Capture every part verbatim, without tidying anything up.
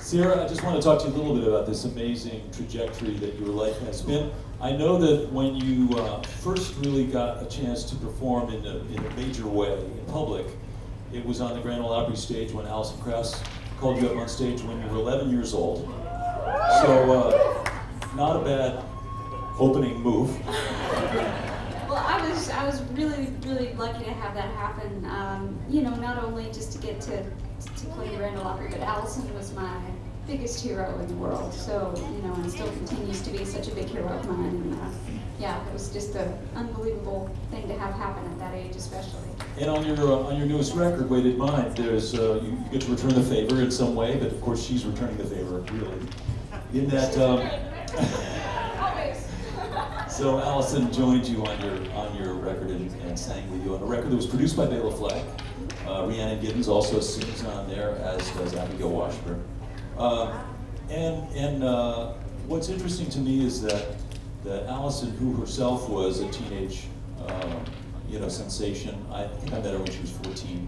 Sierra, I just want to talk to you a little bit about this amazing trajectory that your life has been. I know that when you uh, first really got a chance to perform in a, in a major way in public, it was on the Grand Ole Opry stage when Alison Krauss called you up on stage when you were eleven years old. So, uh, not a bad opening move. Well, I was I was really really lucky to have that happen. Um, you know, not only just to get to to play the Grand Ole Opry, but Alison was my biggest hero in the world. So, you know, and still continues to be such a big hero of mine. And uh, yeah, it was just an unbelievable thing to have happen at that age, especially. And on your uh, on your newest record, Weighted Mind, there's uh, you, you get to return the favor in some way, but of course she's returning the favor, really. In that, um, so Alison joined you on your on your record and, and sang with you on a record that was produced by Bela Fleck. Uh, Rhiannon Giddens also sings on there, as does Abigail Washburn. Uh, and and uh, what's interesting to me is that that Alison, who herself was a teenage, uh, you know, sensation. I think I met her when she was fourteen,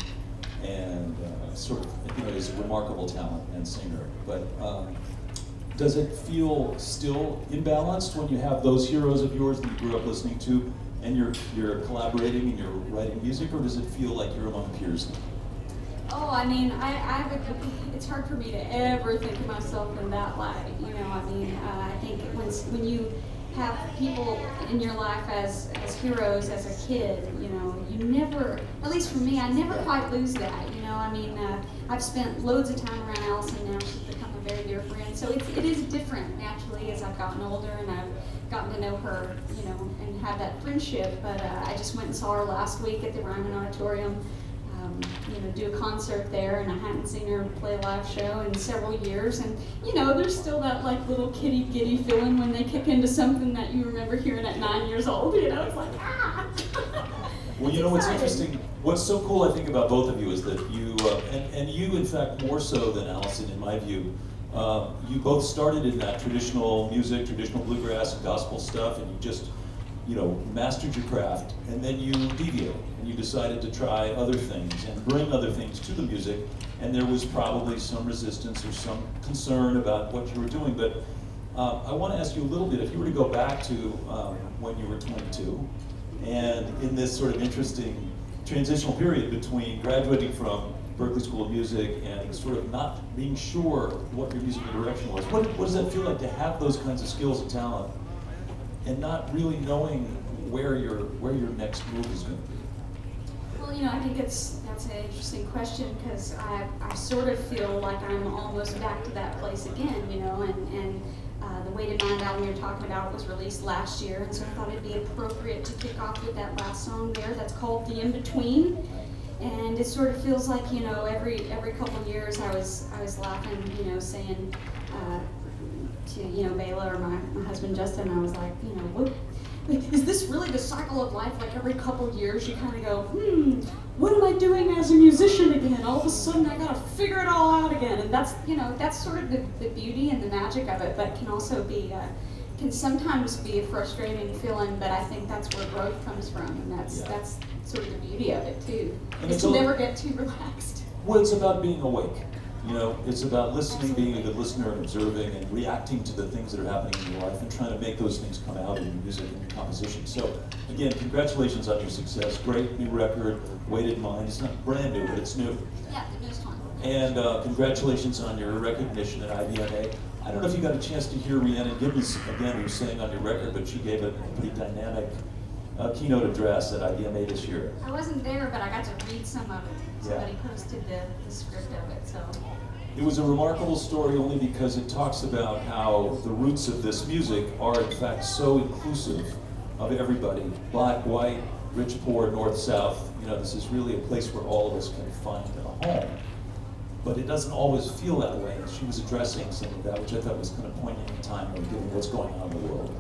and uh, sort of, you know, is a remarkable talent and singer. But um, does it feel still imbalanced when you have those heroes of yours that you grew up listening to, and you're you're collaborating and you're writing music, or does it feel like you're among peers now? Oh, I mean, I, I have a, it's hard for me to ever think of myself in that light. You know, I mean, uh, I think when when you have people in your life as as heroes as a kid, you know, you never, at least for me, I never quite lose that. You know, I mean, uh, I've spent loads of time around Alison now. She's become a very dear friend. So it's, it is different naturally as I've gotten older and I've gotten to know her, you know, and have that friendship. But uh, I just went and saw her last week at the Ryman Auditorium. Um, you know, do a concert there, and I hadn't seen her play a live show in several years. And you know, there's still that like little kitty giddy feeling when they kick into something that you remember hearing at nine years old. You know, it's like ah. Well, you know what's interesting, what's so cool I think about both of you is that you, uh, and, and you in fact more so than Alison in my view, uh, you both started in that traditional music, traditional bluegrass and gospel stuff, and you just, you know, mastered your craft, and then you deviated, and you decided to try other things and bring other things to the music, and there was probably some resistance or some concern about what you were doing, but uh, I want to ask you a little bit, if you were to go back to um, when you were twenty-two, and in this sort of interesting transitional period between graduating from Berklee School of Music and sort of not being sure what your musical direction was, what, what does that feel like to have those kinds of skills and talent and not really knowing where your where your next move is going to be? Well, you know, I think it's that's an interesting question because I, I sort of feel like I'm almost back to that place again, you know, and, and uh, the Weighted Mind album you're talking about was released last year, and so I thought it'd be appropriate to kick off with that last song there that's called The In-Between. And it sort of feels like, you know, every every couple of years I was I was laughing, you know, saying uh, to, you know, Bela or my, my husband Justin, I was like, you know, what, like, is this really the cycle of life? Like every couple of years you kind of go, hmm, what am I doing as a musician again? All of a sudden I gotta figure it all out again. And that's, you know, that's sort of the, the beauty and the magic of it, but can also be, uh, can sometimes be a frustrating feeling, but I think that's where growth comes from, and that's, yeah. that's sort of the beauty of it too, and is to never get too relaxed. Well, it's about being awake. You know, it's about listening, being a good listener and observing and reacting to the things that are happening in your life and trying to make those things come out in your music and your composition. So, again, congratulations on your success. Great new record, Weighted Mind. It's not brand new, but it's new. Yeah, the newest one. And uh, congratulations on your recognition at I B M A. I don't know if you got a chance to hear Rhiannon Giddens again, who sang on your record, but she gave a pretty dynamic uh, keynote address at I B M A this year. I wasn't there, but I got to read some of it. Somebody Yeah. posted the, the script of it, so. It was a remarkable story only because it talks about how the roots of this music are in fact so inclusive of everybody, black, white, rich, poor, north, south. You know, this is really a place where all of us can find a home. But it doesn't always feel that way. And she was addressing some of that, which I thought was kind of poignant in time, given what's going on in the world.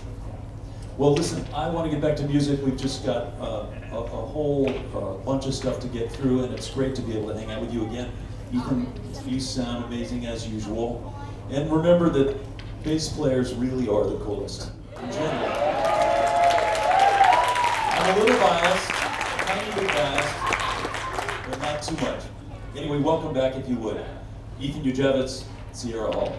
Well, listen, I want to get back to music. We've just got uh, a, a whole uh, bunch of stuff to get through, and it's great to be able to hang out with you again. Ethan, you sound amazing as usual. And remember that bass players really are the coolest, in general. I'm a little biased, tiny bit biased, but not too much. Anyway, welcome back if you would. Ethan Ujevitz, Sierra Hall.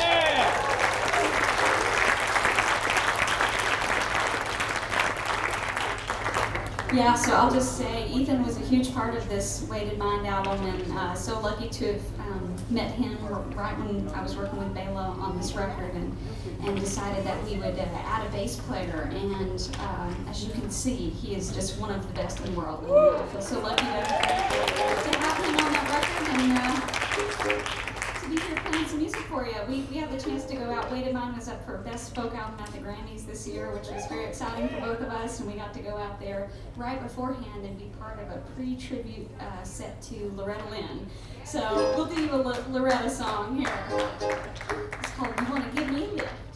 Yeah, so I'll just say Ethan was a huge part of this Weighted Mind album, and uh, so lucky to have um, met him right when I was working with Bela on this record, and, and decided that we would uh, add a bass player. And um, as you can see, he is just one of the best in the world. And I feel so lucky to, to have him on that record and uh, to be here playing some music for you. We, we had the chance to go out. Weighted Mind was up for Best Folk Album at the Grammys this year, which was very exciting for both of us, and we got to go out there right beforehand and be part of a pre-tribute uh, set to Loretta Lynn. So we'll do you a L- Loretta song here. It's called You Wanna Give Me a Lift.